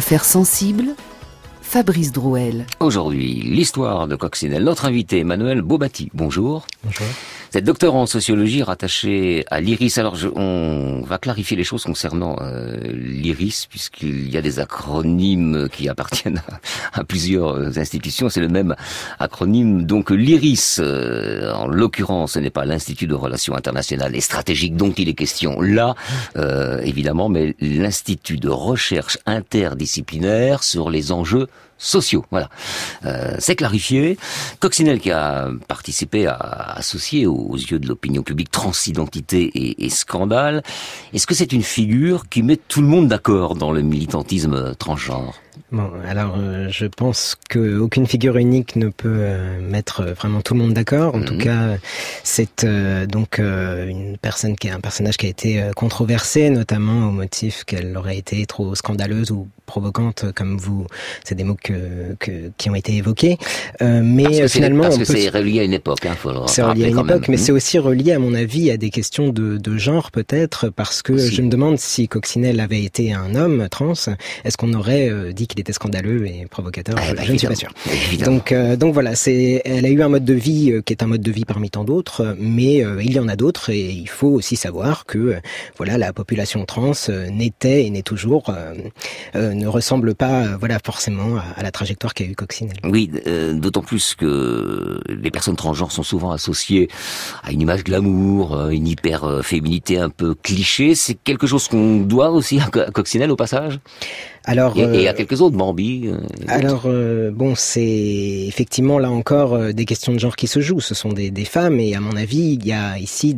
Affaires sensibles, Fabrice Drouel. Aujourd'hui, l'histoire de Coccinelle. Notre invité, Emmanuel Beaubati. Bonjour. Bonjour. Vous êtes docteur en sociologie rattaché à l'IRIS. Alors, on va clarifier les choses concernant l'IRIS, puisqu'il y a des acronymes qui appartiennent à plusieurs institutions. C'est le même acronyme. Donc, l'IRIS, en l'occurrence, ce n'est pas l'Institut de Relations Internationales et Stratégiques dont il est question là, évidemment, mais l'Institut de Recherche Interdisciplinaire sur les enjeux sociaux. Voilà. C'est clarifié. Coccinelle qui a participé à associer aux yeux de l'opinion publique transidentité et scandale. Est-ce que c'est une figure qui met tout le monde d'accord dans le militantisme transgenre ? Bon, alors je pense qu'aucune figure unique ne peut mettre vraiment tout le monde d'accord. En tout cas, c'est donc une personne qui est un personnage qui a été controversé, notamment au motif qu'elle aurait été trop scandaleuse ou provocante, comme vous. C'est des mots qui ont été évoqués. Mais finalement, c'est relié à une époque. C'est relié à une époque, mais c'est aussi relié, à mon avis, à des questions de genre peut-être, parce que je me demande si Coccinelle avait été un homme trans, est-ce qu'on aurait dit qu'il était scandaleux et provocateur? Je ne suis pas sûr. Donc voilà, elle a eu un mode de vie qui est un mode de vie parmi tant d'autres, mais il y en a d'autres, et il faut aussi savoir que voilà, la population trans n'était et n'est toujours ne ressemble pas forcément à la trajectoire qu'a eu Coccinelle. Oui, d'autant plus que les personnes transgenres sont souvent associées à une image glamour, une hyper-féminité un peu cliché. C'est quelque chose qu'on doit aussi à Coccinelle au passage ? Alors, et à quelques autres, Bambi. Alors, bon, c'est effectivement là encore des questions de genre qui se jouent. Ce sont des femmes, et à mon avis, il y a ici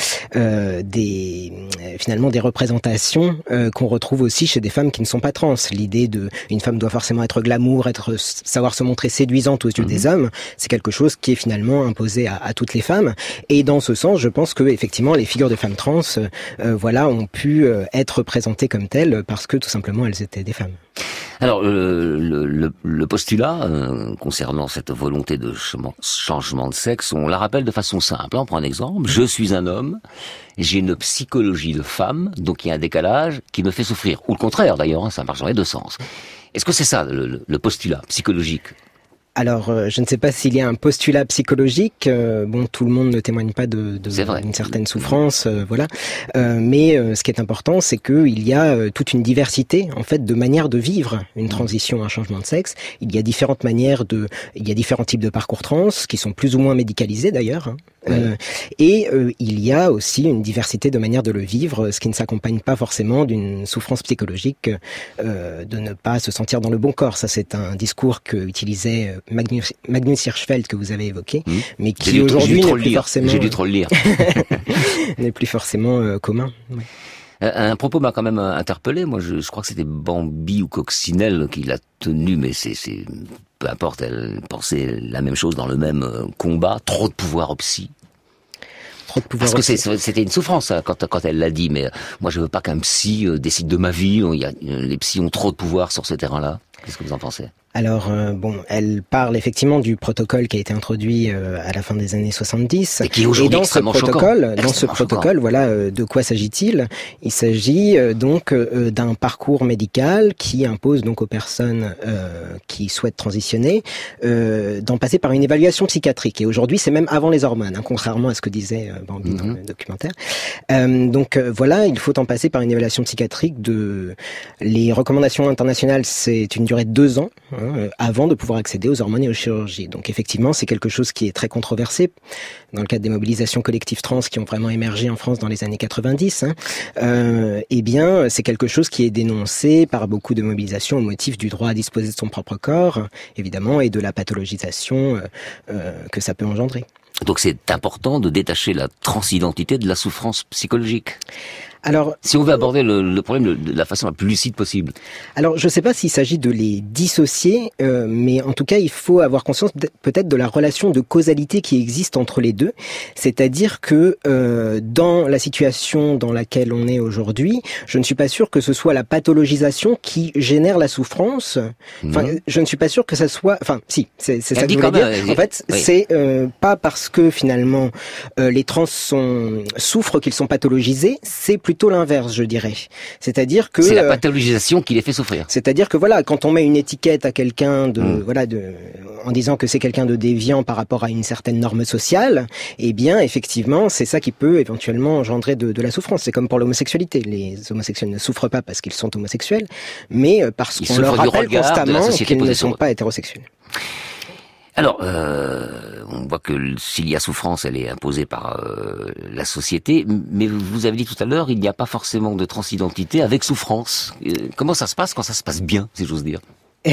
finalement des représentations qu'on retrouve aussi chez des femmes qui ne sont pas trans. L'idée une femme doit forcément être glamour, savoir se montrer séduisante aux yeux des hommes, c'est quelque chose qui est finalement imposé à toutes les femmes. Et dans ce sens, je pense que effectivement, les figures de femmes trans, ont pu être présentées comme telles parce que tout simplement elles étaient des femmes. Alors, le postulat concernant cette volonté de changement de sexe, on la rappelle de façon simple. On prend un exemple. Je suis un homme, j'ai une psychologie de femme, donc il y a un décalage qui me fait souffrir. Ou le contraire d'ailleurs, ça marche dans les deux sens. Est-ce que c'est ça le postulat psychologique ? Alors, je ne sais pas s'il y a un postulat psychologique. Bon, tout le monde ne témoigne pas d'une certaine souffrance, voilà. Mais ce qui est important, c'est qu'il y a toute une diversité, en fait, de manières de vivre une transition, un changement de sexe. Il y a différentes manières il y a différents types de parcours trans qui sont plus ou moins médicalisés d'ailleurs. Et il y a aussi une diversité de manières de le vivre, ce qui ne s'accompagne pas forcément d'une souffrance psychologique de ne pas se sentir dans le bon corps. Ça, c'est un discours que utilisait Magnus Hirschfeld, que vous avez évoqué, mais qui aujourd'hui n'est plus forcément... J'ai dû trop le lire. n'est plus forcément commun. Ouais. Un propos m'a quand même interpellé. Moi, je crois que c'était Bambi ou Coccinelle qui l'a tenu, mais c'est peu importe, elle pensait la même chose dans le même combat. Trop de pouvoir au psy. Parce que c'était une souffrance quand elle l'a dit, mais moi je veux pas qu'un psy décide de ma vie. Les psys ont trop de pouvoir sur ce terrain-là. Qu'est-ce que vous en pensez ? Alors, elle parle effectivement du protocole qui a été introduit à la fin des années 70. Et qui est aujourd'hui extrêmement choquant. Dans ce protocole, voilà, de quoi s'agit-il ? Il s'agit donc d'un parcours médical qui impose donc aux personnes qui souhaitent transitionner d'en passer par une évaluation psychiatrique. Et aujourd'hui, c'est même avant les hormones, contrairement à ce que disait Bambi dans le documentaire. Donc voilà, il faut en passer par une évaluation psychiatrique. Les recommandations internationales, c'est une durée de 2 ans. Avant de pouvoir accéder aux hormones et aux chirurgies. Donc effectivement, c'est quelque chose qui est très controversé dans le cadre des mobilisations collectives trans qui ont vraiment émergé en France dans les années 90. Eh bien, c'est quelque chose qui est dénoncé par beaucoup de mobilisations au motif du droit à disposer de son propre corps, évidemment, et de la pathologisation que ça peut engendrer. Donc c'est important de détacher la transidentité de la souffrance psychologique. Alors, si on veut aborder le problème de la façon la plus lucide possible. Alors, je ne sais pas s'il s'agit de les dissocier, mais en tout cas, il faut avoir conscience peut-être de la relation de causalité qui existe entre les deux. C'est-à-dire que dans la situation dans laquelle on est aujourd'hui, je ne suis pas sûr que ce soit la pathologisation qui génère la souffrance. Enfin, je ne suis pas sûr que ça soit... Enfin, si, c'est ça que je voulais dire. En fait, c'est pas parce que finalement les trans souffrent qu'ils sont pathologisés, c'est plutôt l'inverse, je dirais. C'est-à-dire que c'est la pathologisation qui les fait souffrir. C'est-à-dire que voilà, quand on met une étiquette à quelqu'un en disant que c'est quelqu'un de déviant par rapport à une certaine norme sociale, eh bien effectivement, c'est ça qui peut éventuellement engendrer de la souffrance. C'est comme pour l'homosexualité. Les homosexuels ne souffrent pas parce qu'ils sont homosexuels, mais parce qu'on leur rappelle constamment qu'ils ne sont pas hétérosexuels. Alors, on voit que s'il y a souffrance, elle est imposée par la société, mais vous avez dit tout à l'heure, il n'y a pas forcément de transidentité avec souffrance. Comment ça se passe quand ça se passe bien, si j'ose dire ?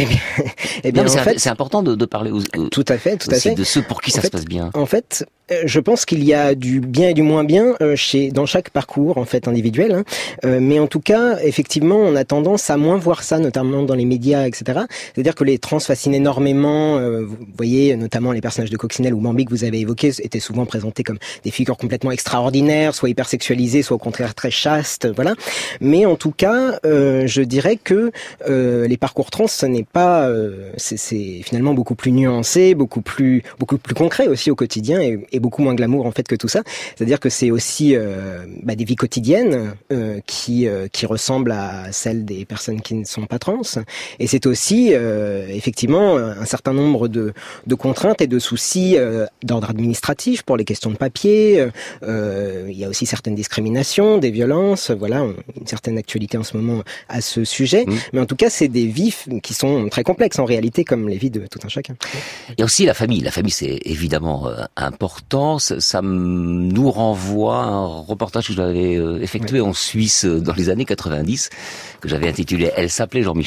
Eh bien, c'est important de parler tout à fait de ceux pour qui ça se passe bien. En fait, je pense qu'il y a du bien et du moins bien dans chaque parcours en fait individuel, mais en tout cas, effectivement, on a tendance à moins voir ça, notamment dans les médias, etc. C'est-à-dire que les trans fascinent énormément. Vous voyez, notamment les personnages de Coccinelle ou Bambi que vous avez évoqués étaient souvent présentés comme des figures complètement extraordinaires, soit hyper sexualisées, soit au contraire très chastes, voilà. Mais en tout cas, je dirais que les parcours trans, ce n'est pas, c'est finalement beaucoup plus nuancé, beaucoup plus concret aussi au quotidien et beaucoup moins glamour en fait que tout ça. C'est-à-dire que c'est aussi des vies quotidiennes qui ressemblent à celles des personnes qui ne sont pas trans. Et c'est aussi effectivement un certain nombre de contraintes et de soucis d'ordre administratif pour les questions de papier. Il y a aussi certaines discriminations, des violences. Voilà, une certaine actualité en ce moment à ce sujet. Mais en tout cas, c'est des vies qui sont très complexes en réalité, comme les vies de tout un chacun. Il y a aussi la famille. La famille, c'est évidemment important. Ça nous renvoie à un reportage que j'avais effectué en Suisse dans les années 90, que j'avais intitulé « Elle s'appelait Jean-Michel ».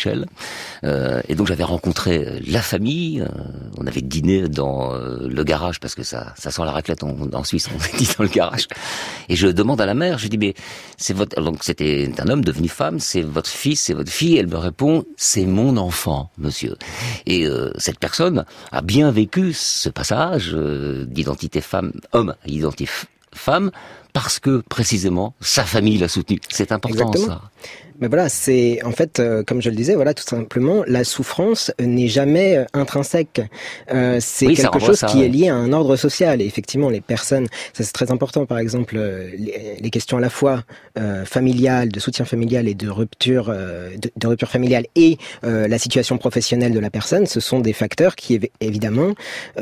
Et donc j'avais rencontré la famille. On avait dîné dans le garage, parce que ça sent la raclette en Suisse, on dit dans le garage. Et je demande à la mère, je dis « Mais c'est votre... » Donc c'était un homme devenu femme, c'est votre fils, c'est votre fille. Elle me répond « C'est mon enfant, monsieur ». Et cette personne a bien vécu ce passage d'identité homme à identité femme, parce que précisément sa famille l'a soutenu. C'est important. Exactement. Ça. Mais voilà, c'est en fait, comme je le disais, voilà, tout simplement, la souffrance n'est jamais intrinsèque. C'est quelque chose qui est lié à un ordre social. Et effectivement, les personnes, ça c'est très important. Par exemple, les questions à la fois familiales, de soutien familial et de rupture familiale, et la situation professionnelle de la personne, ce sont des facteurs qui, évidemment,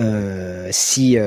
si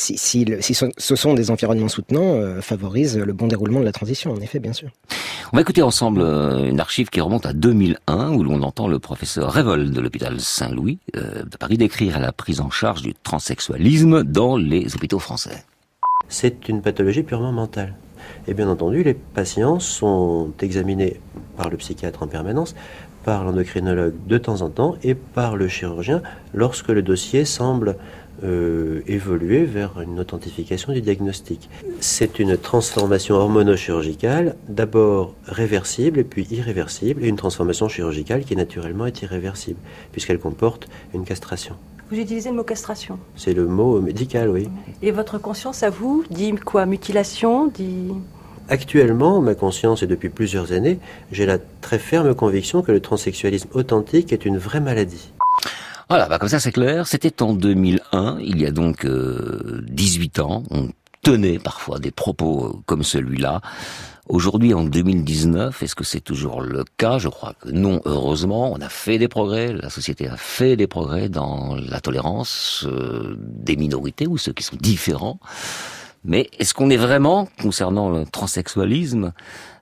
ce sont des environnements soutenants, favorisent le bon déroulement de la transition. En effet, bien sûr. On va écouter ensemble une archive qui remonte à 2001, où l'on entend le professeur Révold de l'hôpital Saint-Louis de Paris décrire la prise en charge du transsexualisme dans les hôpitaux français. C'est une pathologie purement mentale. Et bien entendu, les patients sont examinés par le psychiatre en permanence, par l'endocrinologue de temps en temps et par le chirurgien lorsque le dossier semble évoluer vers une authentification du diagnostic. C'est une transformation hormonochirurgicale, d'abord réversible et puis irréversible, et une transformation chirurgicale qui naturellement est irréversible, puisqu'elle comporte une castration. Vous utilisez le mot castration? C'est le mot médical, oui. Et votre conscience à vous dit quoi? Mutilation, dit... Actuellement, ma conscience, et depuis plusieurs années, j'ai la très ferme conviction que le transsexualisme authentique est une vraie maladie. Voilà, comme ça c'est clair. C'était en 2001, il y a donc 18 ans. On tenait parfois des propos comme celui-là. Aujourd'hui, en 2019, est-ce que c'est toujours le cas? Je crois que non, heureusement. On a fait des progrès, la société a fait des progrès dans la tolérance des minorités ou ceux qui sont différents. Mais est-ce qu'on est vraiment, concernant le transsexualisme,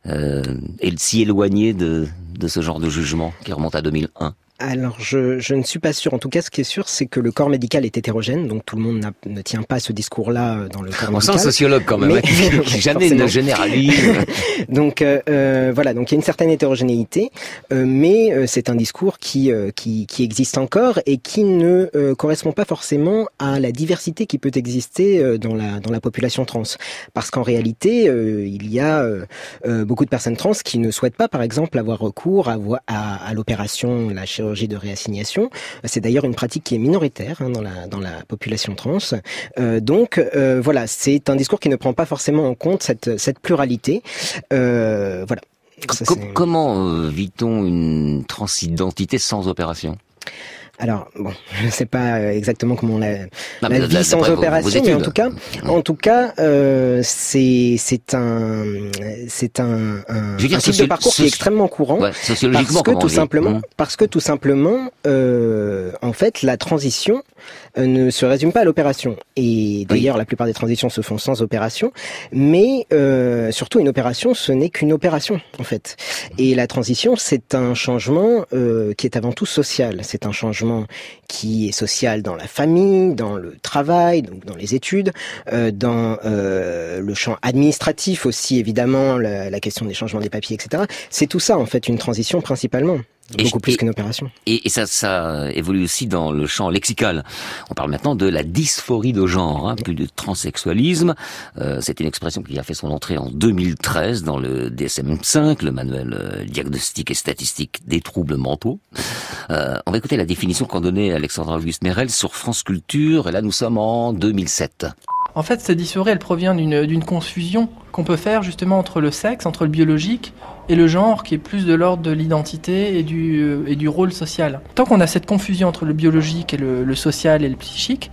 si éloigné de ce genre de jugement qui remonte à 2001? Alors, je ne suis pas sûr. En tout cas, ce qui est sûr, c'est que le corps médical est hétérogène, donc tout le monde ne tient pas ce discours-là dans le corps médical. On sent sociologue quand même, qui jamais ne généralise. Donc voilà, donc il y a une certaine hétérogénéité, mais c'est un discours qui existe encore et qui ne correspond pas forcément à la diversité qui peut exister dans la population trans. Parce qu'en réalité, il y a beaucoup de personnes trans qui ne souhaitent pas, par exemple, avoir recours à l'opération, la chirurgie de réassignation. C'est d'ailleurs une pratique qui est minoritaire dans la population trans. Donc voilà, c'est un discours qui ne prend pas forcément en compte cette pluralité. Voilà. Comment vit-on une transidentité sans opération ? Alors, bon, je ne sais pas exactement comment la vie sans opération, mais en tout cas, c'est un type de parcours qui est extrêmement courant, sociologiquement, parce que tout simplement, en fait, la transition ne se résume pas à l'opération. Et d'ailleurs, la plupart des transitions se font sans opération, mais surtout une opération, ce n'est qu'une opération, en fait. Et la transition, c'est un changement qui est avant tout social. C'est un changement qui est social dans la famille, dans le travail, donc dans les études, dans le champ administratif aussi, évidemment, la question des changements des papiers, etc. C'est tout ça, en fait, une transition principalement. Beaucoup plus qu'une opération. Et ça évolue aussi dans le champ lexical. On parle maintenant de la dysphorie de genre, plus de transsexualisme. C'est une expression qui a fait son entrée en 2013 dans le DSM-5, le manuel diagnostique et statistique des troubles mentaux. On va écouter la définition qu'en donnait Alexandra Auguste Merel sur France Culture, et là nous sommes en 2007. En fait, cette dysphorie, elle provient d'une confusion qu'on peut faire justement entre le sexe, entre le biologique et le genre, qui est plus de l'ordre de l'identité et du rôle social. Tant qu'on a cette confusion entre le biologique et le social et le psychique,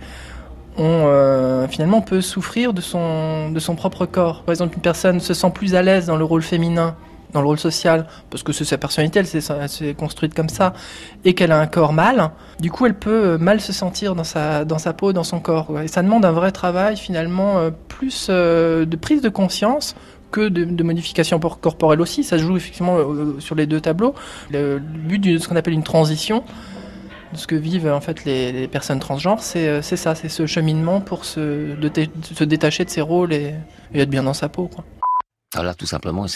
on finalement peut souffrir de son propre corps. Par exemple, une personne se sent plus à l'aise dans le rôle féminin, dans le rôle social, parce que c'est sa personnalité, elle s'est construite comme ça, et qu'elle a un corps mâle, du coup elle peut mal se sentir dans sa peau, dans son corps. Et ça demande un vrai travail finalement, plus de prise de conscience que de modification corporelle aussi. Ça se joue effectivement sur les deux tableaux. Le but de ce qu'on appelle une transition, de ce que vivent en fait les personnes transgenres, c'est ça, c'est ce cheminement pour se détacher de ses rôles et être bien dans sa peau, quoi. Voilà, tout simplement,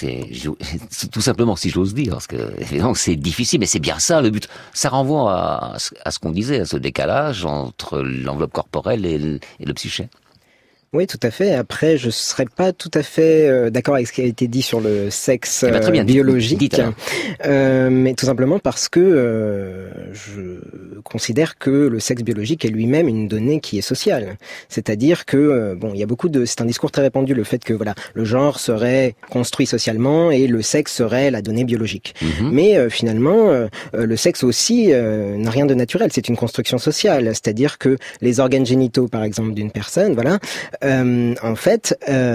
si j'ose dire, parce que évidemment c'est difficile, mais c'est bien ça le but. Ça renvoie à ce qu'on disait, à ce décalage entre l'enveloppe corporelle et le psyché. Oui, tout à fait. Après, je serais pas tout à fait d'accord avec ce qui a été dit sur le sexe biologique, mais tout simplement parce que je considère que le sexe biologique est lui-même une donnée qui est sociale. C'est-à-dire que il y a c'est un discours très répandu, le fait que le genre serait construit socialement et le sexe serait la donnée biologique. Mais finalement, le sexe aussi n'a rien de naturel. C'est une construction sociale. C'est-à-dire que les organes génitaux, par exemple, d'une personne, en fait,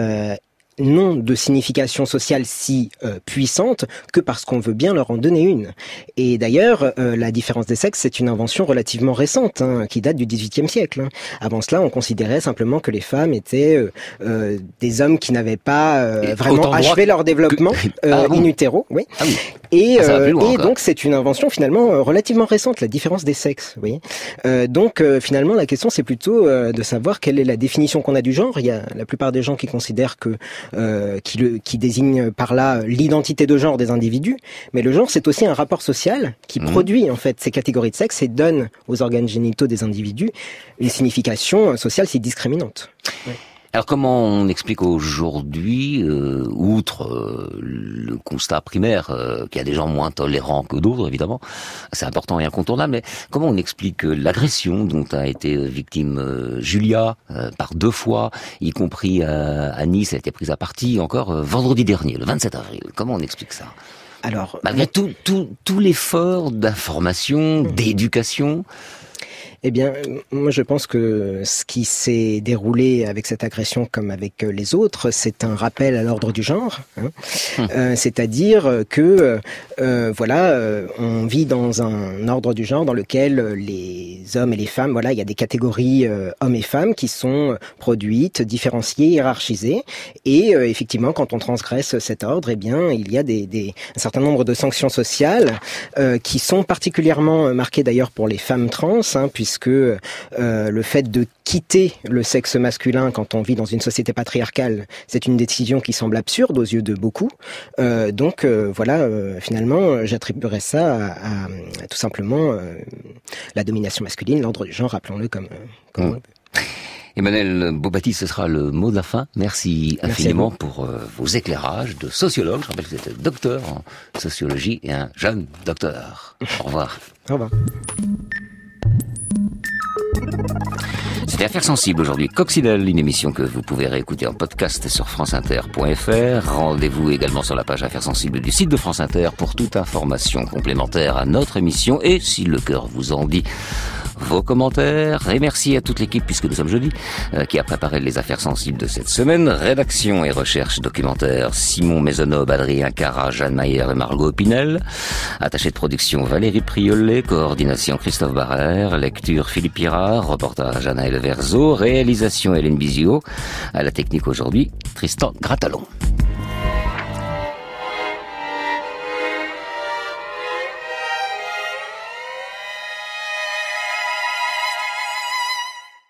n'ont de signification sociale si puissante que parce qu'on veut bien leur en donner une. Et d'ailleurs, la différence des sexes, c'est une invention relativement récente, qui date du XVIIIe siècle. Avant cela, on considérait simplement que les femmes étaient des hommes qui n'avaient pas vraiment achevé leur développement in utero. Oui. Ah oui. Et donc, c'est une invention finalement relativement récente, la différence des sexes. Oui. Donc, finalement, la question, c'est plutôt de savoir quelle est la définition qu'on a du genre. Il y a la plupart des gens qui considèrent que qui désigne par là l'identité de genre des individus, mais le genre c'est aussi un rapport social qui produit en fait ces catégories de sexe et donne aux organes génitaux des individus une signification sociale si discriminante. Ouais. Alors comment on explique aujourd'hui, outre le constat primaire qu'il y a des gens moins tolérants que d'autres, évidemment, c'est important et incontournable, mais comment on explique l'agression dont a été victime Julia par 2 fois, y compris à Nice, elle a été prise à partie encore vendredi dernier, le 27 avril. Comment on explique ça ? Alors, malgré tout l'effort d'information, d'éducation. Eh bien, moi je pense que ce qui s'est déroulé avec cette agression comme avec les autres, c'est un rappel à l'ordre du genre. C'est-à-dire que, on vit dans un ordre du genre dans lequel les hommes et les femmes, il y a des catégories hommes et femmes qui sont produites, différenciées, hiérarchisées. Et effectivement, quand on transgresse cet ordre, eh bien, il y a un certain nombre de sanctions sociales qui sont particulièrement marquées d'ailleurs pour les femmes trans, puisque le fait de quitter le sexe masculin quand on vit dans une société patriarcale, c'est une décision qui semble absurde aux yeux de beaucoup. Finalement, j'attribuerais ça à tout simplement la domination masculine, l'ordre du genre, rappelons-le comme on le peut. Emmanuel Beaubaptiste, ce sera le mot de la fin. Merci infiniment pour vos éclairages de sociologue. Je rappelle que vous êtes docteur en sociologie et un jeune docteur. Au revoir. Au revoir. C'était Affaires sensibles aujourd'hui. Coccinelle, une émission que vous pouvez réécouter en podcast sur franceinter.fr. Rendez-vous également sur la page Affaires sensibles du site de France Inter pour toute information complémentaire à notre émission et, si le cœur vous en dit, vos commentaires. Et merci à toute l'équipe, puisque nous sommes jeudi, qui a préparé les Affaires sensibles de cette semaine. Rédaction et recherche documentaire Simon Maisonneuve, Adrien Cara, Jeanne Mayer et Margot Pinel. Attaché de production Valérie Priolet, coordination Christophe Barrère, lecture Philippe Pirard, reportage Anaël Verzo, réalisation Hélène Bizio, à la technique aujourd'hui Tristan Gratalon.